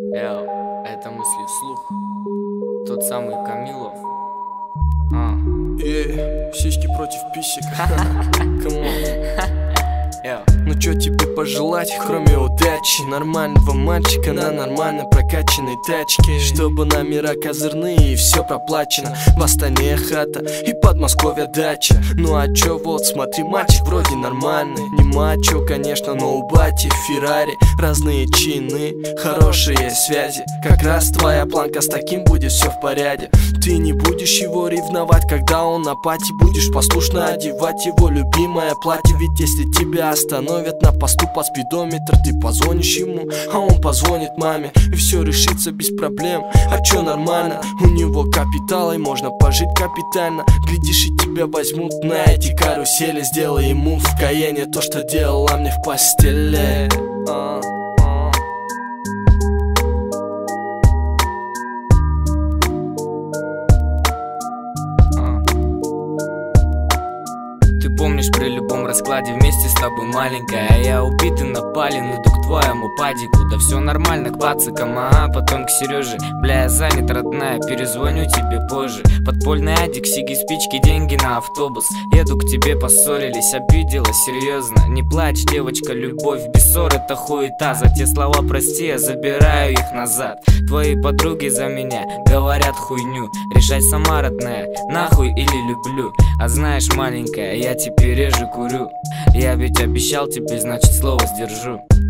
Это мысли вслух. Тот самый Камилов. Сиськи против писек. Ну чё тебе пожелать, кроме удачи? Нормального мальчика на нормально прокачанной тачке, чтобы номера козырные и все проплачено. В Астане хата и Подмосковье дача. Ну а чё, вот смотри, мальчик вроде нормальный. Не мачо, конечно, но у бати Феррари. Разные чины, хорошие связи. Как раз твоя планка, с таким будет все в порядке. Ты не будешь его ревновать, когда он на пати. Будешь послушно одевать его любимое платье. Ведь если тебя остановят на посту по спидометр, ты позвонишь ему, а он позвонит маме, и все решится без проблем. А чё, нормально, у него капитал, и можно пожить капитально. Глядишь, и тебя возьмут на эти карусели. Сделай ему в Каене то, что делала мне в постели. Ты помнишь, при любом раскладе вместе с тобой маленькая. А я убитый, напален, иду к твоему падику. Да все нормально, к пацикам, потом к Сереже. Бля, я занят, родная, перезвоню тебе позже. Подпольный адик, сиги, спички, деньги на автобус. Еду к тебе, поссорились, обидела, серьезно. Не плачь, девочка, любовь без ссор, это хуета. За те слова прости, я забираю их назад. Твои подруги за меня говорят хуйню. Решай сама, родная, нахуй или люблю. А знаешь, маленькая, я теперь реже курю. Я ведь обещал тебе, значит слово сдержу.